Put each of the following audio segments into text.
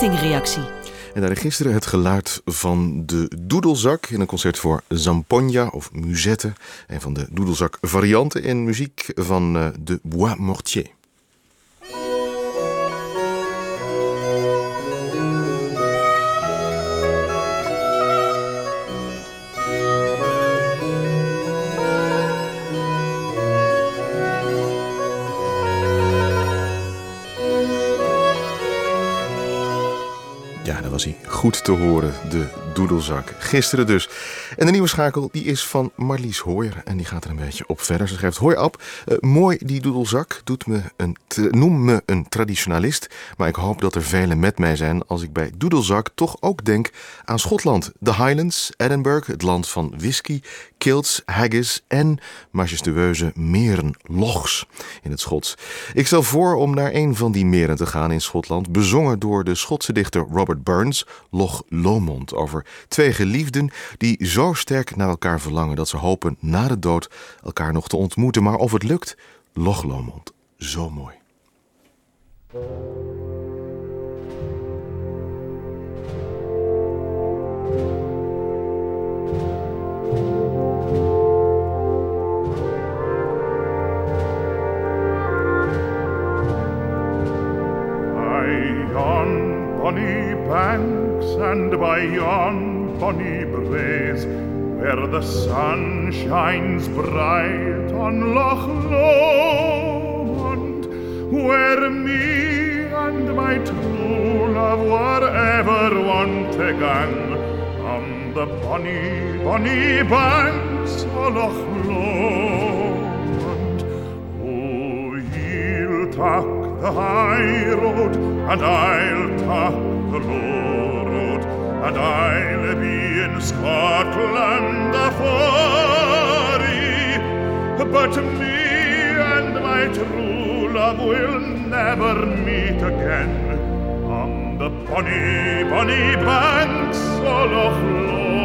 kettingreactie. En daar gisteren het geluid van de doedelzak in een concert voor Zampogna of Musette. En van de doedelzak varianten in muziek van de Bois Mortier. Ja, daar was hij goed te horen, de doedelzak. Gisteren dus. En de nieuwe schakel die is van Marlies Hooyer. En die gaat er een beetje op verder. Ze schrijft: hoi Ab, mooi die doedelzak. Noem me een traditionalist. Maar ik hoop dat er velen met mij zijn als ik bij doedelzak toch ook denk aan Schotland. De Highlands, Edinburgh, het land van whisky, kilts, haggis en majestueuze meren, lochs in het Schots. Ik stel voor om naar een van die meren te gaan in Schotland, bezongen door de Schotse dichter Robert Burns, Loch Lomond, over twee geliefden die zo sterk naar elkaar verlangen dat ze hopen na de dood elkaar nog te ontmoeten. Maar of het lukt, Loch Lomond, zo mooi. Bonny banks and by yon bonny braes, where the sun shines bright on Loch Lomond, where me and my true love were ever wont to gang, on the bonny, bonny banks of Loch Lomond. Oh, ye'll talk the high road, and I'll take the low road, and I'll be in Scotland afore, but me and my true love will never meet again on the bonny, bonny banks of Loch Lomond.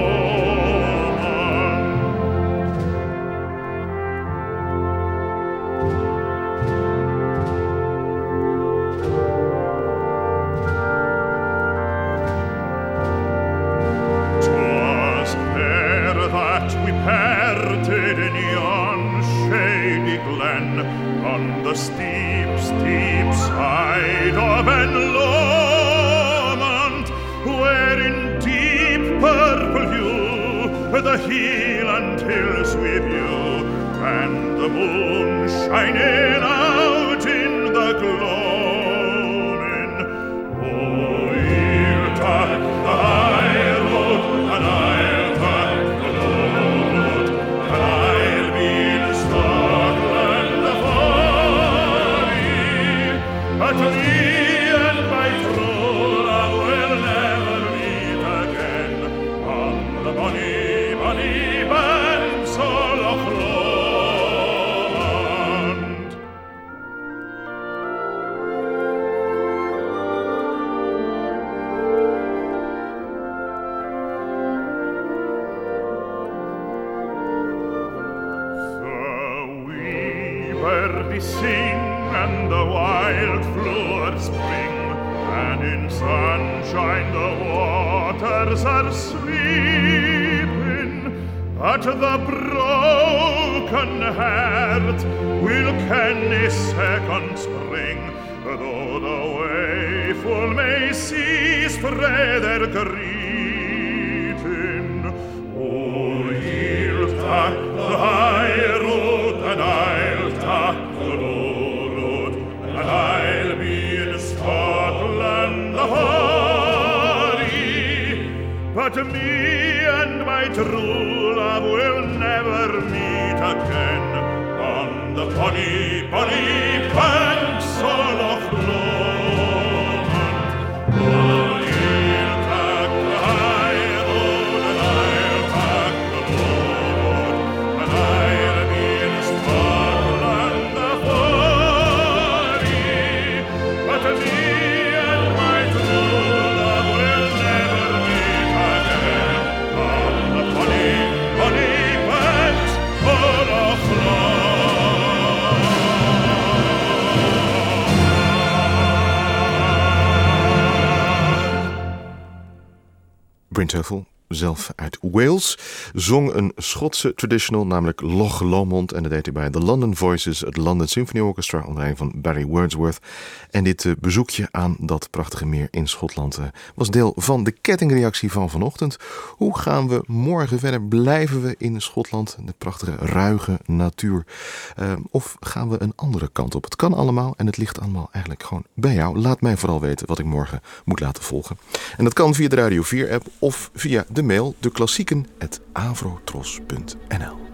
On the steep, steep side of En Lomond, where in deep purple hue the Highland hills we view, and the moon shining out in the gloaming. Oh, you'll take the high road, and I'll take the low road, and I'll be in Scotland afore, but me and my true love will never meet again on the bonny, bonny banks of Loch Lomond. The wee birdie sing and the wild flowers spring, and in sunshine the waters are sleeping, but the broken heart will ken a second spring, though the waeful may cease frae their grieving. Oh, ye'll take the high road, and I'll take the low road, and I'll be in Scotland afore, but me and my true love will never meet again on the bonny, bonny banks of Loch Lomond. Oh, you'll take the high road, and I'll take the low road, and I'll be in Scotland afore, but me and my true love will never meet again on the bonny, bonny banks of Loch Lomond. Bryn Terfel, zelf uit Wales, zong een Schotse traditional, namelijk Loch Lomond. En dat deed hij bij The London Voices, het London Symphony Orchestra, onder leiding van Barry Wordsworth. En dit bezoekje aan dat prachtige meer in Schotland was deel van de kettingreactie van vanochtend. Hoe gaan we morgen verder? Blijven we in Schotland, de prachtige ruige natuur? Of gaan we een andere kant op? Het kan allemaal en het ligt allemaal eigenlijk gewoon bij jou. Laat mij vooral weten wat ik morgen moet laten volgen. En dat kan via de Radio 4 app of via de mail deklassieken@avrotros.nl.